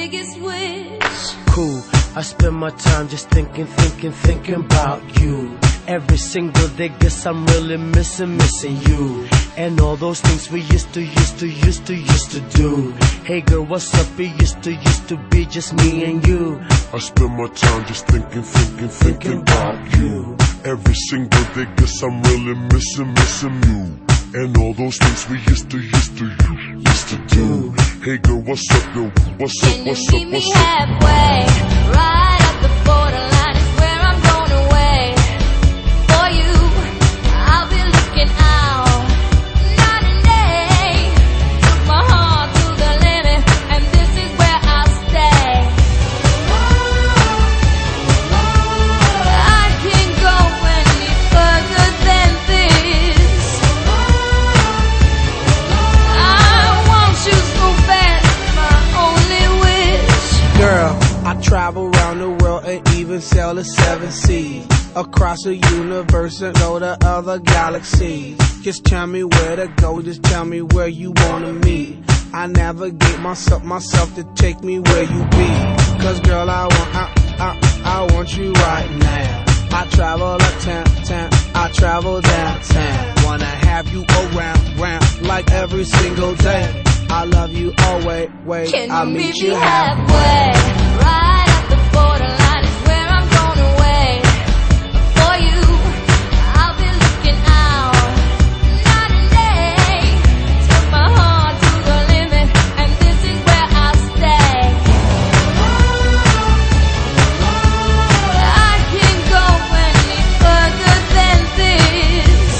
biggest wish. Cool, I spend my time just thinking about you. Every single day, guess I'm really missing you. And all those things we used to do. Hey girl, what's up? It used to be just me and you. I spend my time just thinking about you. Every single day, guess I'm really missing you. And all those things we used to do. Hey girl, what's up, girl? What's up, what's up, Can you meet me what's up? halfway? Right at the borderline is where I'm going away. For you, I'll be looking out night and day. Took my heart to the limit, and this is where I'll stay. I can't go any further than this. I want you so bad, my only wish. Girl, I travel around the world and even sail the 7 seas. Across the universe and go to other galaxies. Just tell me where to go, just tell me where you wanna meet. I navigate myself to take me where you be. Cause girl, I want you right now. I travel uptown, I travel downtown. Wanna have you around like every single day. I love you always, Can I'll you meet meet you me halfway. halfway? Right at the borderline is where I'm going away. For you, I'll be looking out night and day. Took my heart to the limit, and this is where I'll stay. I can't go any further than this.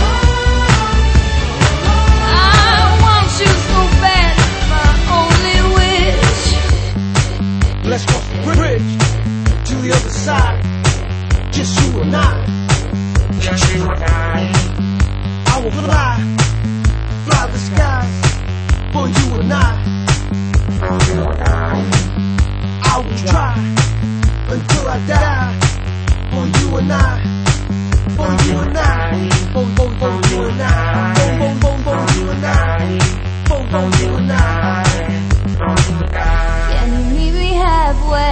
I want you so bad, my only wish. Let's cross the bridge to the other side. Just you and I. Just you and I will fly the skies for you and I. I will try until I die for you and I. For you and I. For you and I. For you and I. For you and I. Can you meet me halfway?